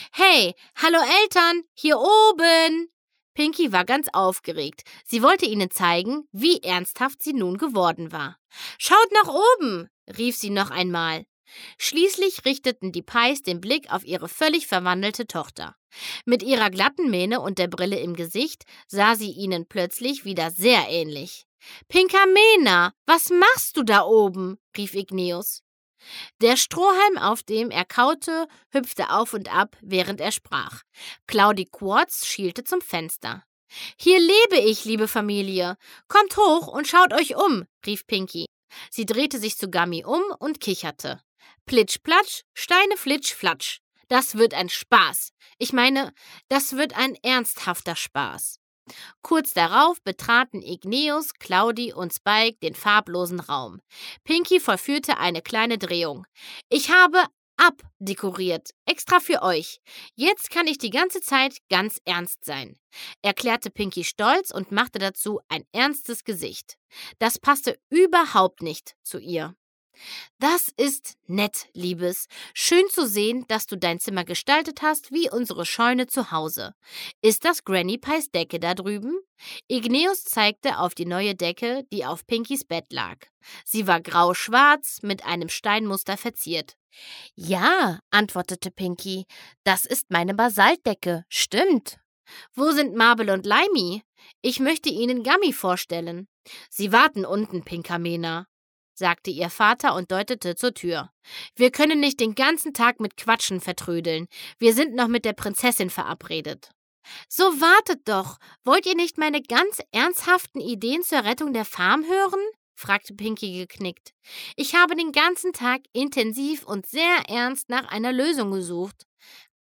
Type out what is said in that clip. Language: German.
Hey, hallo Eltern, hier oben! Pinky war ganz aufgeregt. Sie wollte ihnen zeigen, wie ernsthaft sie nun geworden war. Schaut nach oben, rief sie noch einmal. Schließlich richteten die Pies den Blick auf ihre völlig verwandelte Tochter. Mit ihrer glatten Mähne und der Brille im Gesicht sah sie ihnen plötzlich wieder sehr ähnlich. »Pinkamena, was machst du da oben?« rief Igneus. Der Strohhalm, auf dem er kaute, hüpfte auf und ab, während er sprach. Claudie Quartz schielte zum Fenster. »Hier lebe ich, liebe Familie. Kommt hoch und schaut euch um«, rief Pinky. Sie drehte sich zu Gummy um und kicherte. »Plitsch, platsch, Steine, flitsch, flatsch. Das wird ein Spaß. Ich meine, das wird ein ernsthafter Spaß.« Kurz darauf betraten Igneus, Claudie und Spike den farblosen Raum. Pinky vollführte eine kleine Drehung. »Ich habe abdekoriert, extra für euch. Jetzt kann ich die ganze Zeit ganz ernst sein«, erklärte Pinky stolz und machte dazu ein ernstes Gesicht. Das passte überhaupt nicht zu ihr. »Das ist nett, Liebes. Schön zu sehen, dass du dein Zimmer gestaltet hast wie unsere Scheune zu Hause. Ist das Granny Pies Decke da drüben?« Igneus zeigte auf die neue Decke, die auf Pinkys Bett lag. Sie war grau-schwarz mit einem Steinmuster verziert. »Ja«, antwortete Pinky, »das ist meine Basaltdecke, stimmt.« »Wo sind Marble und Limey? Ich möchte Ihnen Gummy vorstellen.« »Sie warten unten, Pinkamena«, sagte ihr Vater und deutete zur Tür. »Wir können nicht den ganzen Tag mit Quatschen vertrödeln. Wir sind noch mit der Prinzessin verabredet.« »So wartet doch. Wollt ihr nicht meine ganz ernsthaften Ideen zur Rettung der Farm hören?« fragte Pinky geknickt. »Ich habe den ganzen Tag intensiv und sehr ernst nach einer Lösung gesucht.«